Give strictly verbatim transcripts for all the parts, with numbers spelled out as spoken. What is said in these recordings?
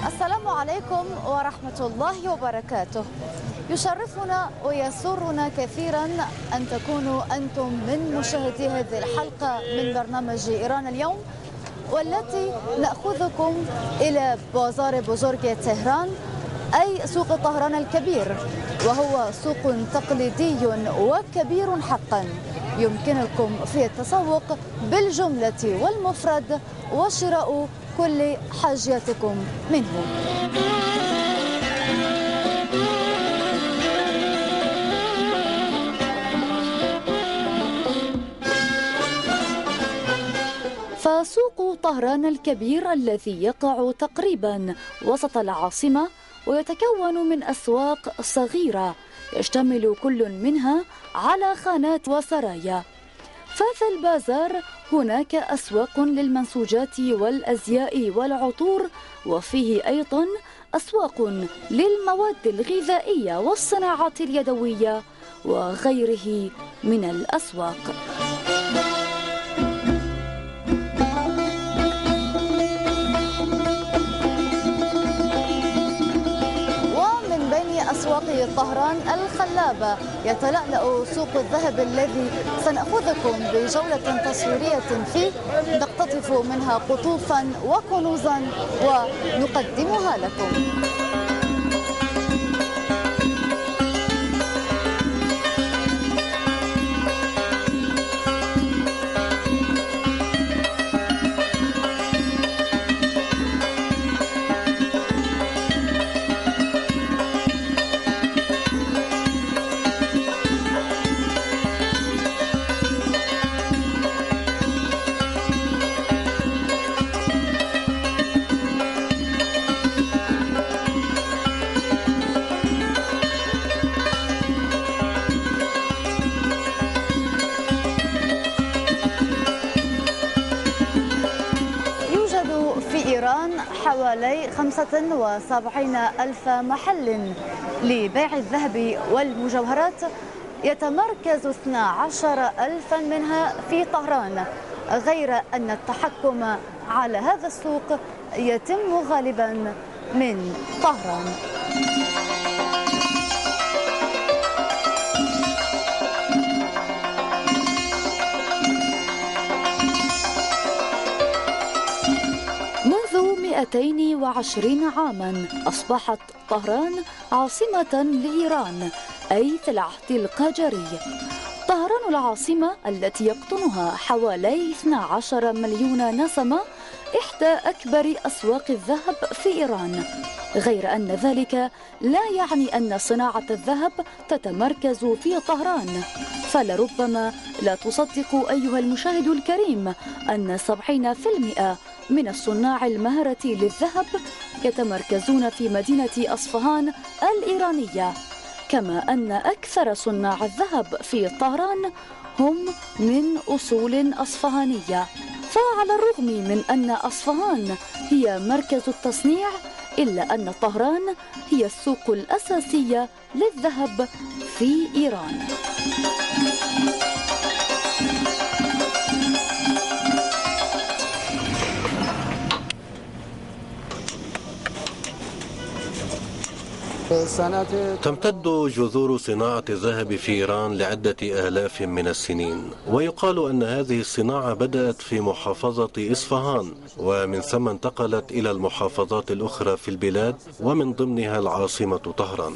السلام عليكم ورحمة الله وبركاته. يشرفنا ويسرنا كثيرا أن تكونوا أنتم من مشاهدي هذه الحلقة من برنامج إيران اليوم، والتي نأخذكم إلى بازار بوزرج طهران، أي سوق طهران الكبير، وهو سوق تقليدي وكبير حقا يمكنكم فيه التسوق بالجملة والمفرد وشراء كل حاجياتكم منه. فسوق طهران الكبير الذي يقع تقريبا وسط العاصمة ويتكون من أسواق صغيرة يشتمل كل منها على خانات وسرايا. ففي البازار هناك أسواق للمنسوجات والأزياء والعطور، وفيه أيضا أسواق للمواد الغذائية والصناعات اليدوية وغيره من الأسواق. أسواق طهران الخلابة يتلألأ سوق الذهب الذي سنأخذكم بجولة تصويرية فيه، نقتطف منها قطوفا وكنوزا ونقدمها لكم. حوالي خمسة وسبعين ألف محل لبيع الذهب والمجوهرات، يتمركز اثنا عشر ألفا منها في طهران، غير أن التحكم على هذا السوق يتم غالبا من طهران. مئتين وعشرين عاما أصبحت طهران عاصمة لإيران، أي في العهد القاجري. طهران العاصمة التي يقطنها حوالي اثنا عشر مليون نسمة إحدى أكبر أسواق الذهب في إيران، غير أن ذلك لا يعني أن صناعة الذهب تتمركز في طهران، فلربما لا تصدق أيها المشاهد الكريم أن سبعين بالمئة من الصناع المهرة للذهب يتمركزون في مدينة أصفهان الإيرانية، كما أن أكثر صناع الذهب في طهران هم من أصول أصفهانية. فعلى الرغم من أن أصفهان هي مركز التصنيع، إلا أن طهران هي السوق الأساسية للذهب في إيران. تمتد جذور صناعة الذهب في إيران لعدة آلاف من السنين، ويقال أن هذه الصناعة بدأت في محافظة إصفهان، ومن ثم انتقلت إلى المحافظات الأخرى في البلاد، ومن ضمنها العاصمة طهران.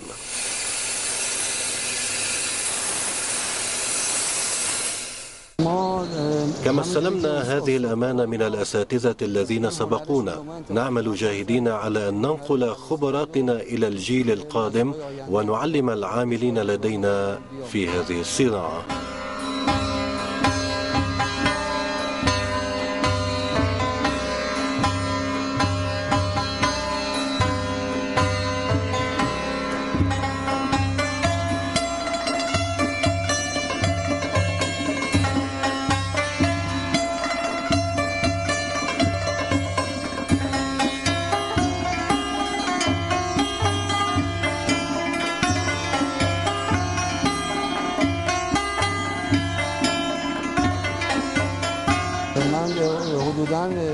كما استلمنا هذه الأمانة من الأساتذة الذين سبقونا، نعمل جاهدين على أن ننقل خبراتنا إلى الجيل القادم ونعلم العاملين لدينا في هذه الصناعة.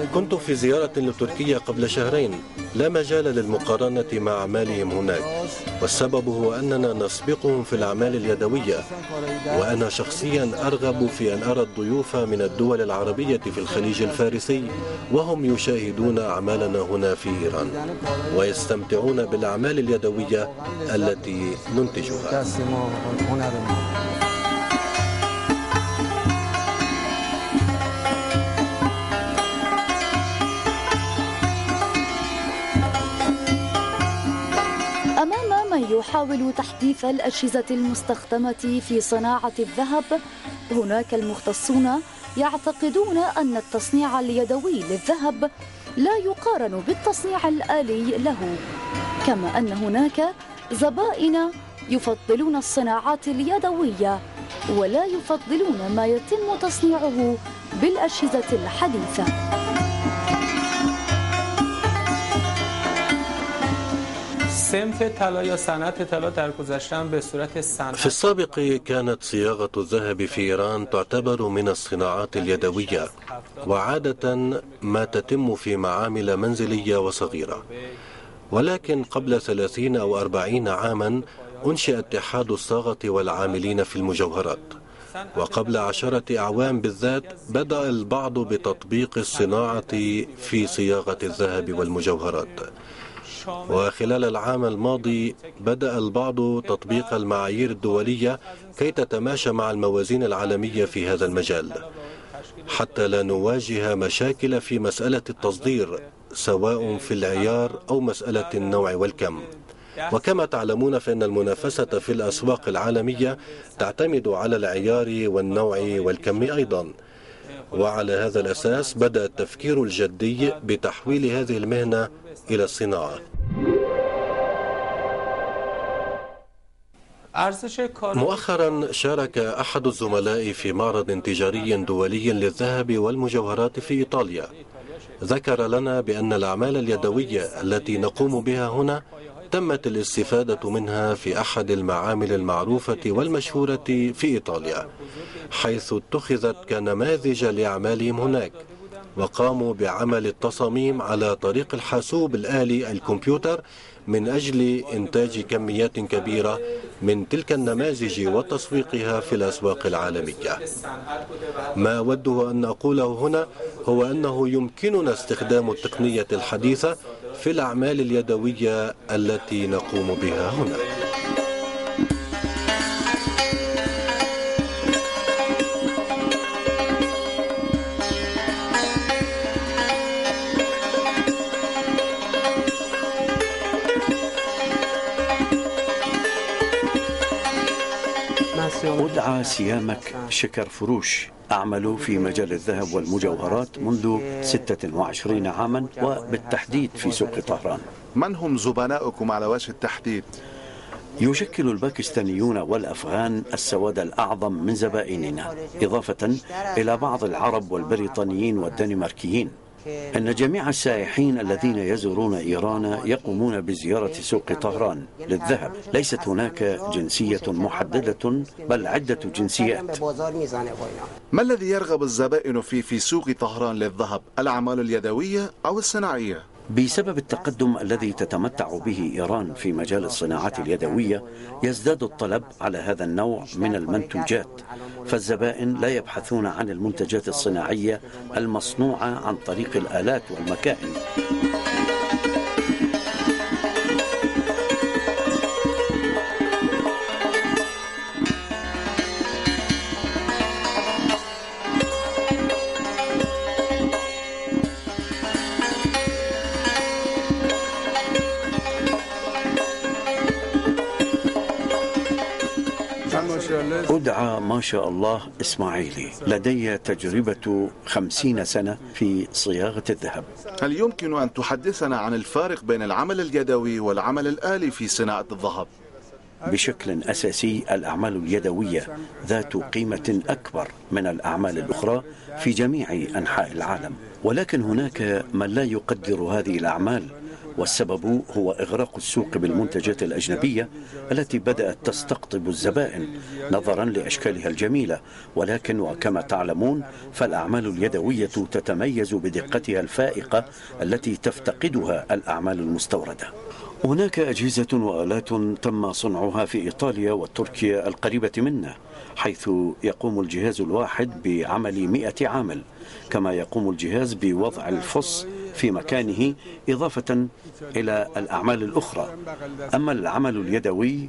كنت في زيارة لتركيا قبل شهرين، لا مجال للمقارنة مع أعمالهم هناك، والسبب هو أننا نسبقهم في الأعمال اليدوية. وأنا شخصيا أرغب في أن أرى الضيوف من الدول العربية في الخليج الفارسي وهم يشاهدون أعمالنا هنا في إيران ويستمتعون بالأعمال اليدوية التي ننتجها. أمام من يحاول تحديث الأجهزة المستخدمة في صناعة الذهب، هناك المختصون يعتقدون أن التصنيع اليدوي للذهب لا يقارن بالتصنيع الآلي له، كما أن هناك زبائن يفضلون الصناعات اليدوية ولا يفضلون ما يتم تصنيعه بالأجهزة الحديثة. في السابق كانت صياغة الذهب في إيران تعتبر من الصناعات اليدوية، وعادة ما تتم في معامل منزلية وصغيرة. ولكن قبل ثلاثين أو أربعين عاما أنشئ اتحاد الصاغة والعاملين في المجوهرات، وقبل عشرة أعوام بالذات بدأ البعض بتطبيق الصناعة في صياغة الذهب والمجوهرات. وخلال العام الماضي بدأ البعض تطبيق المعايير الدولية كي تتماشى مع الموازين العالمية في هذا المجال، حتى لا نواجه مشاكل في مسألة التصدير سواء في العيار أو مسألة النوع والكم. وكما تعلمون فإن المنافسة في الأسواق العالمية تعتمد على العيار والنوع والكم أيضا. وعلى هذا الأساس بدأ التفكير الجدي بتحويل هذه المهنة إلى الصناعة. مؤخرا شارك أحد الزملاء في معرض تجاري دولي للذهب والمجوهرات في إيطاليا. ذكر لنا بأن الأعمال اليدوية التي نقوم بها هنا تمت الاستفادة منها في أحد المعامل المعروفة والمشهورة في إيطاليا، حيث اتخذت كنماذج لأعمالهم هناك، وقاموا بعمل التصاميم على طريق الحاسوب الآلي الكمبيوتر من أجل إنتاج كميات كبيرة من تلك النماذج وتسويقها في الأسواق العالمية. ما أوده أن أقوله هنا هو أنه يمكننا استخدام التقنية الحديثة في الأعمال اليدوية التي نقوم بها هنا. أدعى سيامك شكر فروش، أعمل في مجال الذهب والمجوهرات منذ ستة وعشرين عاما، وبالتحديد في سوق طهران. من هم زبناؤكم على وجه التحديد؟ يشكل الباكستانيون والأفغان السواد الأعظم من زبائننا، إضافة إلى بعض العرب والبريطانيين والدنماركيين. أن جميع السائحين الذين يزورون إيران يقومون بزيارة سوق طهران للذهب. ليست هناك جنسية محددة، بل عدة جنسيات. ما الذي يرغب الزبائن فيه في سوق طهران للذهب؟ الأعمال اليدوية أو الصناعية؟ بسبب التقدم الذي تتمتع به إيران في مجال الصناعات اليدوية يزداد الطلب على هذا النوع من المنتوجات، فالزبائن لا يبحثون عن المنتجات الصناعية المصنوعة عن طريق الآلات والمكائن. أدعى ما شاء الله إسماعيلي، لدي تجربة خمسين سنة في صياغة الذهب. هل يمكن أن تحدثنا عن الفارق بين العمل اليدوي والعمل الآلي في صناعة الذهب؟ بشكل أساسي الأعمال اليدوية ذات قيمة أكبر من الأعمال الأخرى في جميع أنحاء العالم، ولكن هناك من لا يقدر هذه الأعمال والسبب هو إغراق السوق بالمنتجات الأجنبية التي بدأت تستقطب الزبائن نظرا لأشكالها الجميلة، ولكن وكما تعلمون فالأعمال اليدوية تتميز بدقتها الفائقة التي تفتقدها الأعمال المستوردة. هناك أجهزة وآلات تم صنعها في إيطاليا وتركيا القريبة منا، حيث يقوم الجهاز الواحد بعمل مئة عامل، كما يقوم الجهاز بوضع الفص في مكانه إضافة إلى الأعمال الأخرى. أما العمل اليدوي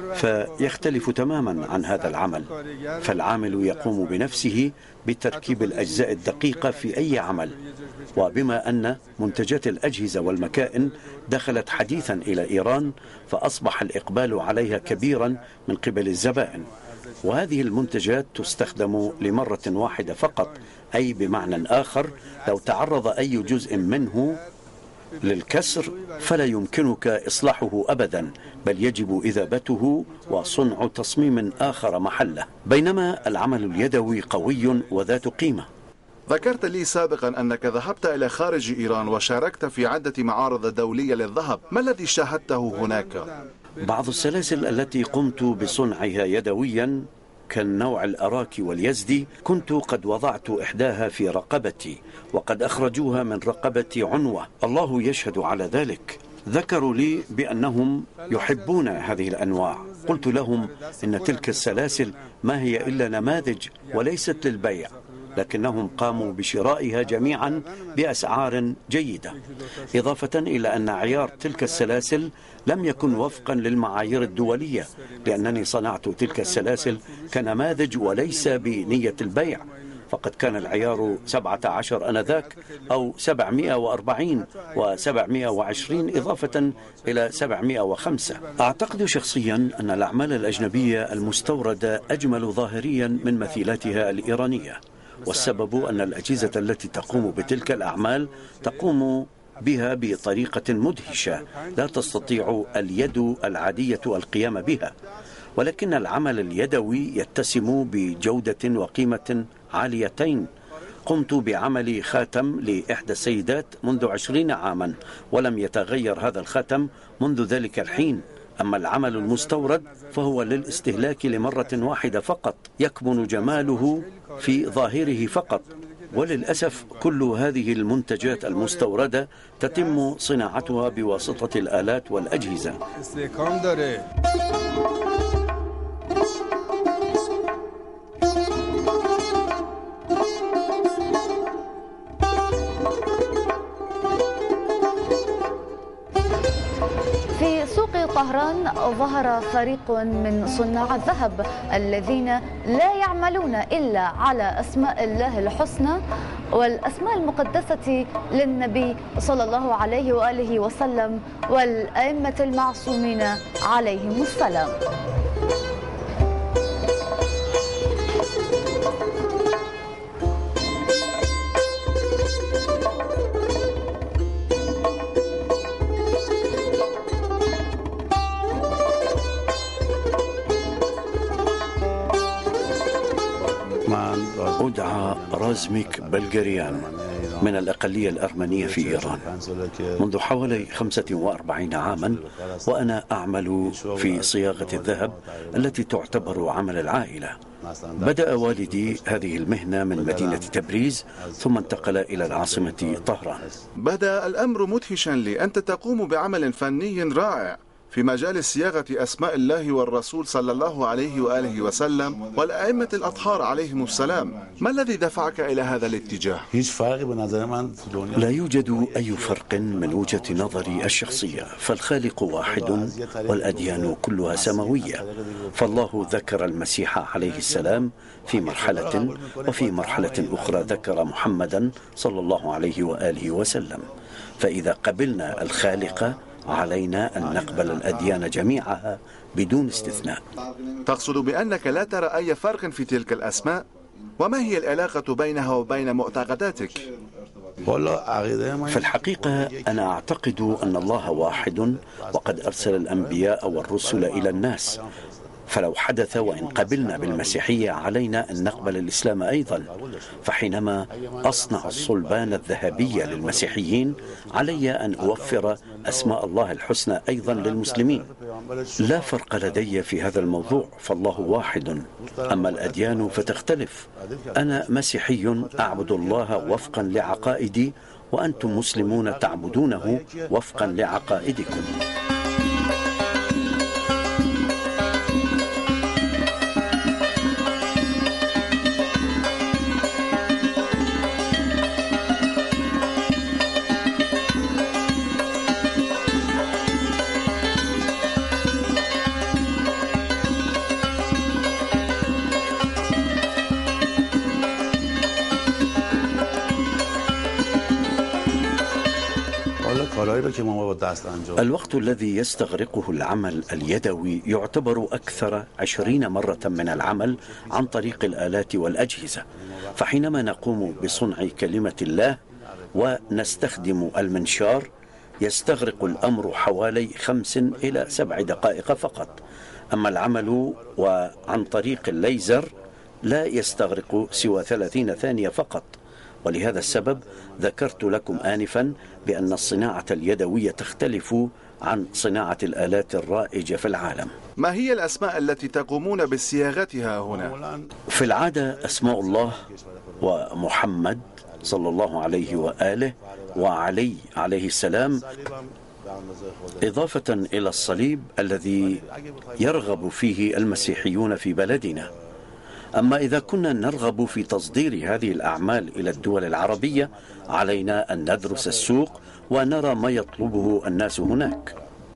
فيختلف تماما عن هذا العمل، فالعامل يقوم بنفسه بتركيب الأجزاء الدقيقة في أي عمل. وبما أن منتجات الأجهزة والمكائن دخلت حديثا إلى إيران، فأصبح الإقبال عليها كبيرا من قبل الزبائن، وهذه المنتجات تستخدم لمرة واحدة فقط، أي بمعنى آخر لو تعرض أي جزء منه للكسر فلا يمكنك إصلاحه أبدا، بل يجب إذابته وصنع تصميم آخر محله، بينما العمل اليدوي قوي وذات قيمة. ذكرت لي سابقا أنك ذهبت إلى خارج إيران وشاركت في عدة معارض دولية للذهب، ما الذي شاهدته هناك؟ بعض السلاسل التي قمت بصنعها يدويا كالنوع الأراكي واليزدي كنت قد وضعت إحداها في رقبتي، وقد أخرجوها من رقبة عنوة، الله يشهد على ذلك. ذكروا لي بأنهم يحبون هذه الأنواع. قلت لهم إن تلك السلاسل ما هي إلا نماذج وليست للبيع، لكنهم قاموا بشرائها جميعا بأسعار جيدة، إضافة إلى أن عيار تلك السلاسل لم يكن وفقا للمعايير الدولية، لأنني صنعت تلك السلاسل كنماذج وليس بنية البيع، فقد كان العيار سبعة عشر أنذاك أو سبعمائة وأربعين وسبعمائة وعشرين إضافة إلى سبعمائة وخمسة. أعتقد شخصيا أن الأعمال الأجنبية المستوردة أجمل ظاهريا من مثيلاتها الإيرانية، والسبب أن الأجهزة التي تقوم بتلك الأعمال تقوم بها بطريقة مدهشة لا تستطيع اليد العادية القيام بها، ولكن العمل اليدوي يتسم بجودة وقيمة عاليتين. قمت بعمل خاتم لإحدى السيدات منذ عشرين عاما، ولم يتغير هذا الخاتم منذ ذلك الحين. أما العمل المستورد فهو للاستهلاك لمرة واحدة فقط، يكمن جماله في ظاهره فقط، وللأسف كل هذه المنتجات المستوردة تتم صناعتها بواسطة الآلات والأجهزة. في سوق طهران ظهر فريق من صناع الذهب الذين لا يعملون إلا على أسماء الله الحسنى والأسماء المقدسة للنبي صلى الله عليه وآله وسلم والأئمة المعصومين عليهم السلام. أدعى رازميك بلغاريان من الأقلية الأرمنية في إيران منذ حوالي خمسة وأربعين عاما، وأنا أعمل في صياغة الذهب التي تعتبر عمل العائلة. بدأ والدي هذه المهنة من مدينة تبريز، ثم انتقل إلى العاصمة طهران. بدأ الأمر مدهشا لي، أنت تقوم بعمل فني رائع في مجال صياغة أسماء الله والرسول صلى الله عليه وآله وسلم والأئمة الأطهار عليهم السلام. ما الذي دفعك إلى هذا الاتجاه؟ لا يوجد أي فرق من وجهة نظري الشخصية، فالخالق واحد والأديان كلها سماوية. فالله ذكر المسيح عليه السلام في مرحلة، وفي مرحلة أخرى ذكر محمدا صلى الله عليه وآله وسلم. فإذا قبلنا الخالق علينا أن نقبل الأديان جميعها بدون استثناء. تقصد بأنك لا ترى أي فرق في تلك الأسماء؟ وما هي العلاقة بينها وبين معتقداتك؟ في الحقيقة أنا أعتقد أن الله واحد، وقد أرسل الأنبياء والرسل إلى الناس، فلو حدث وإن قبلنا بالمسيحية علينا أن نقبل الإسلام أيضا، فحينما أصنع الصلبان الذهبي للمسيحيين علي أن أوفر أسماء الله الحسنى أيضا للمسلمين. لا فرق لدي في هذا الموضوع، فالله واحد، أما الأديان فتختلف. أنا مسيحي أعبد الله وفقا لعقائدي، وأنتم مسلمون تعبدونه وفقا لعقائدكم. الوقت الذي يستغرقه العمل اليدوي يعتبر أكثر عشرين مرة من العمل عن طريق الآلات والأجهزة. فحينما نقوم بصنع كلمة الله ونستخدم المنشار يستغرق الأمر حوالي خمس إلى سبع دقائق فقط. أما العمل وعن طريق الليزر لا يستغرق سوى ثلاثين ثانية فقط. ولهذا السبب ذكرت لكم آنفا بأن الصناعة اليدوية تختلف عن صناعة الآلات الرائجة في العالم. ما هي الأسماء التي تقومون بصياغتها هنا؟ في العادة أسماء الله ومحمد صلى الله عليه وآله وعلي عليه السلام، إضافة إلى الصليب الذي يرغب فيه المسيحيون في بلدنا. أما إذا كنا نرغب في تصدير هذه الأعمال إلى الدول العربية علينا أن ندرس السوق ونرى ما يطلبه الناس هناك.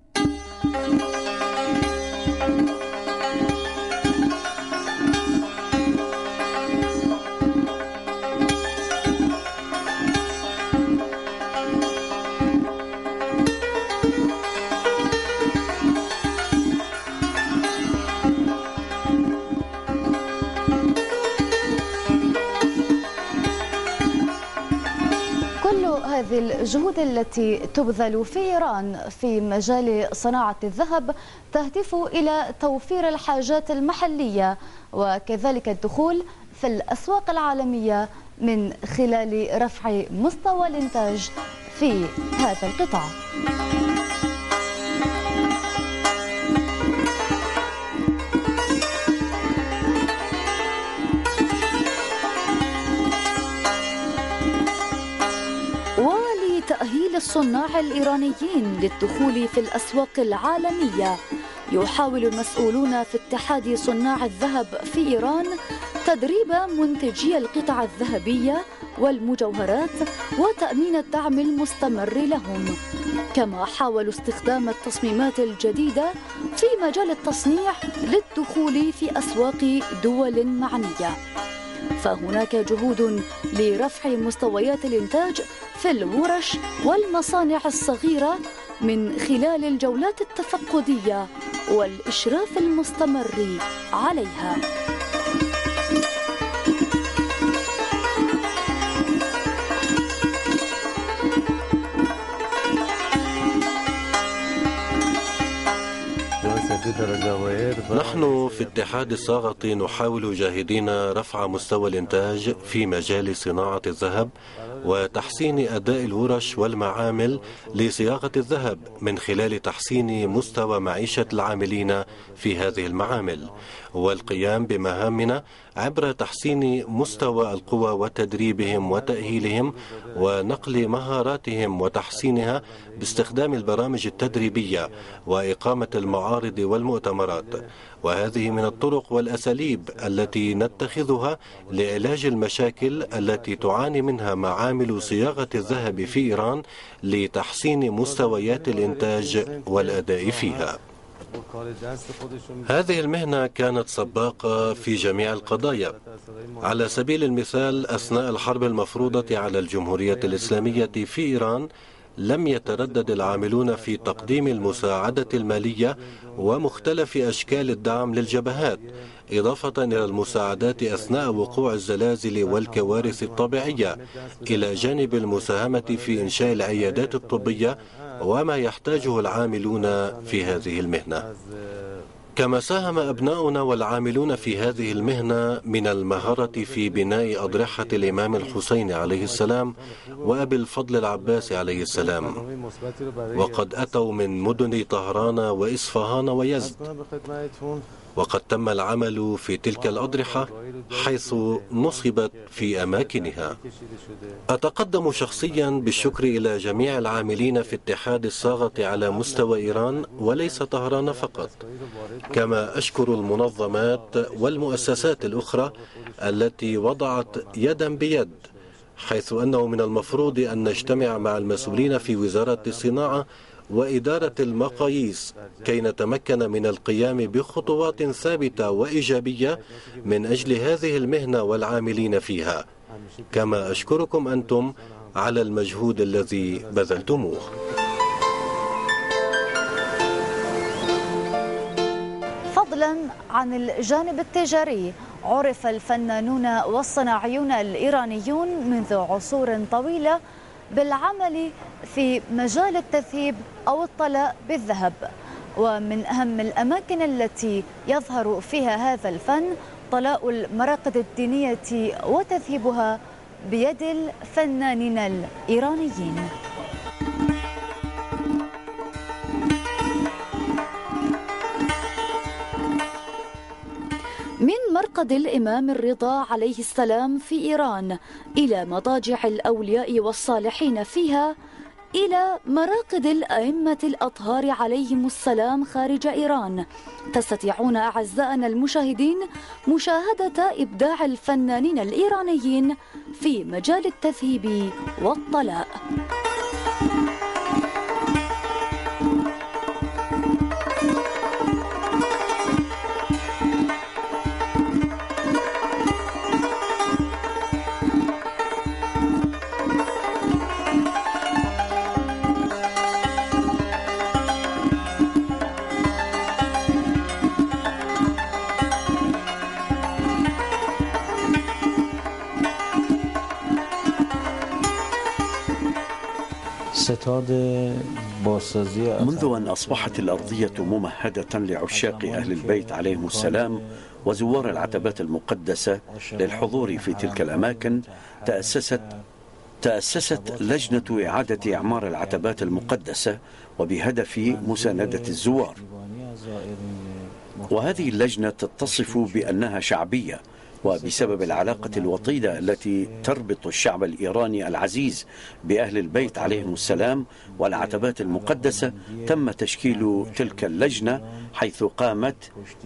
هذه الجهود التي تبذل في إيران في مجال صناعة الذهب تهدف إلى توفير الحاجات المحلية وكذلك الدخول في الأسواق العالمية من خلال رفع مستوى الإنتاج في هذا القطاع. ولتأهيل الصناع الإيرانيين للدخول في الأسواق العالمية، يحاول المسؤولون في اتحاد صناع الذهب في إيران تدريب منتجي القطع الذهبية والمجوهرات وتأمين الدعم المستمر لهم، كما حاولوا استخدام التصميمات الجديدة في مجال التصنيع للدخول في أسواق دول معنية. فهناك جهود لرفع مستويات الإنتاج في الورش والمصانع الصغيرة من خلال الجولات التفقدية والإشراف المستمر عليها. نحن في اتحاد الصاغة نحاول جاهدين رفع مستوى الإنتاج في مجال صناعة الذهب وتحسين أداء الورش والمعامل لصياغة الذهب من خلال تحسين مستوى معيشة العاملين في هذه المعامل، والقيام بمهامنا عبر تحسين مستوى القوى وتدريبهم وتأهيلهم ونقل مهاراتهم وتحسينها باستخدام البرامج التدريبية وإقامة المعارض والمؤتمرات. وهذه من الطرق والأساليب التي نتخذها لعلاج المشاكل التي تعاني منها معامل صياغة الذهب في إيران لتحسين مستويات الإنتاج والأداء فيها. هذه المهنة كانت سباقة في جميع القضايا. على سبيل المثال، أثناء الحرب المفروضة على الجمهورية الإسلامية في إيران لم يتردد العاملون في تقديم المساعدة المالية ومختلف أشكال الدعم للجبهات، إضافة إلى المساعدات أثناء وقوع الزلازل والكوارث الطبيعية، إلى جانب المساهمة في إنشاء العيادات الطبية وما يحتاجه العاملون في هذه المهنة. كما ساهم أبناؤنا والعاملون في هذه المهنة من المهارة في بناء أضرحة الإمام الحسين عليه السلام وأبي الفضل العباس عليه السلام، وقد أتوا من مدن طهران وإصفهان ويزد، وقد تم العمل في تلك الأضرحة حيث نصبت في أماكنها. أتقدم شخصيا بالشكر إلى جميع العاملين في اتحاد الصاغة على مستوى إيران وليس طهران فقط، كما أشكر المنظمات والمؤسسات الأخرى التي وضعت يدا بيد، حيث أنه من المفروض أن نجتمع مع المسؤولين في وزارة الصناعة وإدارة المقاييس كي نتمكن من القيام بخطوات ثابتة وإيجابية من أجل هذه المهنة والعاملين فيها. كما أشكركم أنتم على المجهود الذي بذلتموه. فضلا عن الجانب التجاري، عرف الفنانون والصناعيون الإيرانيون منذ عصور طويلة بالعمل في مجال التذهيب أو الطلاء بالذهب، ومن أهم الأماكن التي يظهر فيها هذا الفن طلاء المراقد الدينية وتذهيبها بيد الفنانين الإيرانيين. من مرقد الإمام الرضا عليه السلام في إيران إلى مضاجع الأولياء والصالحين فيها، إلى مراقد الأئمة الأطهار عليهم السلام خارج إيران، تستطيعون أعزائنا المشاهدين مشاهدة إبداع الفنانين الإيرانيين في مجال التذهيب والطلاء. منذ أن أصبحت الأرضية ممهدة لعشاق أهل البيت عليهم السلام وزوار العتبات المقدسة للحضور في تلك الأماكن، تأسست تأسست لجنة إعادة إعمار العتبات المقدسة وبهدف مساندة الزوار. وهذه اللجنة تتصف بأنها شعبية، وبسبب العلاقة الوطيدة التي تربط الشعب الإيراني العزيز بأهل البيت عليهم السلام والعتبات المقدسة، تم تشكيل تلك اللجنة، حيث قامت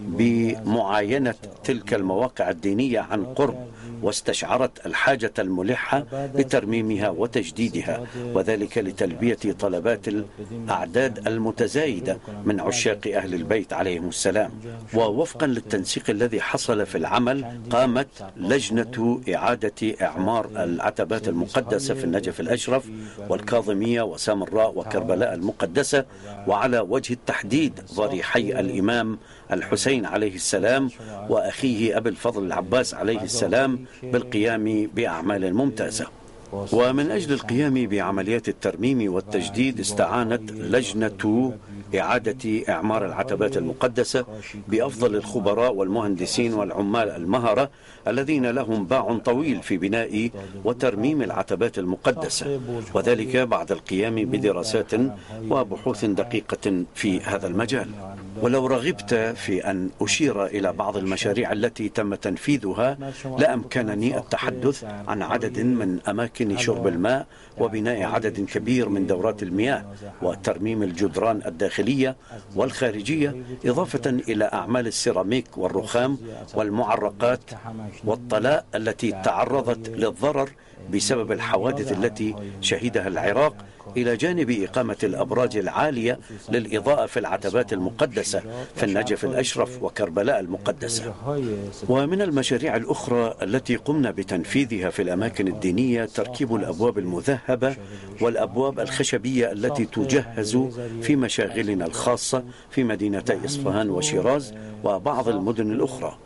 بمعاينة تلك المواقع الدينية عن قرب، واستشعرت الحاجة الملحة لترميمها وتجديدها، وذلك لتلبية طلبات الأعداد المتزايدة من عشاق أهل البيت عليهم السلام. ووفقا للتنسيق الذي حصل في العمل، قامت لجنة إعادة إعمار العتبات المقدسة في النجف الأشرف والكاظمية وسامراء وكربلاء المقدسة، وعلى وجه التحديد ضريحي الإمام الحسين عليه السلام وأخيه أبي الفضل العباس عليه السلام بالقيام بأعمال ممتازة. ومن أجل القيام بعمليات الترميم والتجديد، استعانت لجنة إعادة إعمار العتبات المقدسة بأفضل الخبراء والمهندسين والعمال المهرة الذين لهم باع طويل في بناء وترميم العتبات المقدسة، وذلك بعد القيام بدراسات وبحوث دقيقة في هذا المجال. ولو رغبت في أن أشير إلى بعض المشاريع التي تم تنفيذها، لأمكنني التحدث عن عدد من أماكن شرب الماء وبناء عدد كبير من دورات المياه وترميم الجدران الداخلية والخارجية، إضافة إلى أعمال السيراميك والرخام والمعرقات والطلاء التي تعرضت للضرر بسبب الحوادث التي شهدها العراق، إلى جانب إقامة الأبراج العالية للإضاءة في العتبات المقدسة في النجف الأشرف وكربلاء المقدسة. ومن المشاريع الأخرى التي قمنا بتنفيذها في الأماكن الدينية تركيب الأبواب المذهبة والأبواب الخشبية التي تجهز في مشاغلنا الخاصة في مدينتي إصفهان وشيراز وبعض المدن الأخرى.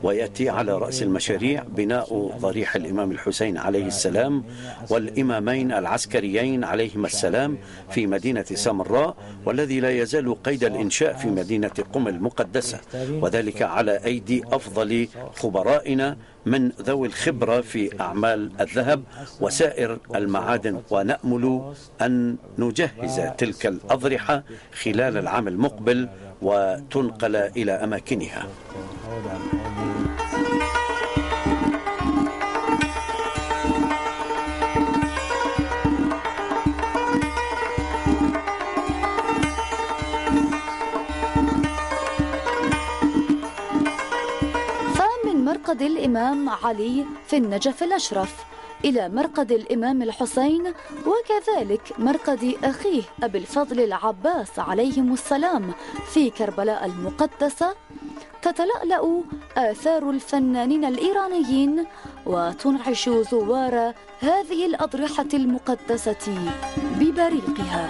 ويأتي على رأس المشاريع بناء ضريح الإمام الحسين عليه السلام والإمامين العسكريين عليهما السلام في مدينة سامراء، والذي لا يزال قيد الإنشاء في مدينة قم المقدسة، وذلك على أيدي أفضل خبرائنا من ذوي الخبرة في أعمال الذهب وسائر المعادن، ونأمل أن نجهز تلك الأضرحة خلال العام المقبل وتنقل إلى أماكنها. مرقد الإمام علي في النجف الأشرف إلى مرقد الإمام الحسين، وكذلك مرقد أخيه أبي الفضل العباس عليهم السلام في كربلاء المقدسة، تتلألأ آثار الفنانين الإيرانيين وتنعش زوار هذه الأضرحة المقدسة ببريقها.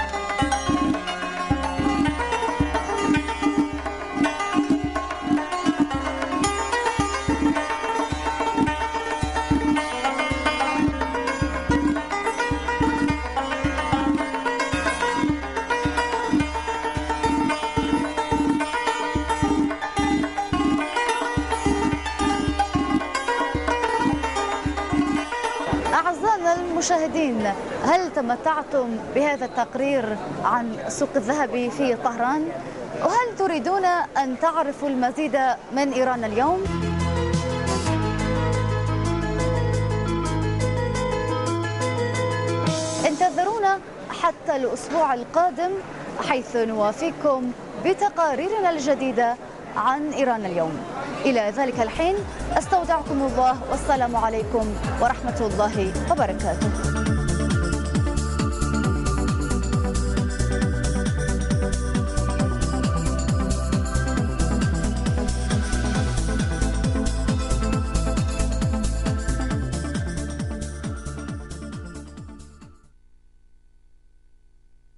أعزائنا المشاهدين، هل تمتعتم بهذا التقرير عن سوق الذهب في طهران؟ وهل تريدون أن تعرفوا المزيد من إيران اليوم؟ انتظرونا حتى الأسبوع القادم حيث نوافيكم بتقاريرنا الجديدة عن إيران اليوم. إلى ذلك الحين أستودعكم الله، والسلام عليكم ورحمة الله وبركاته.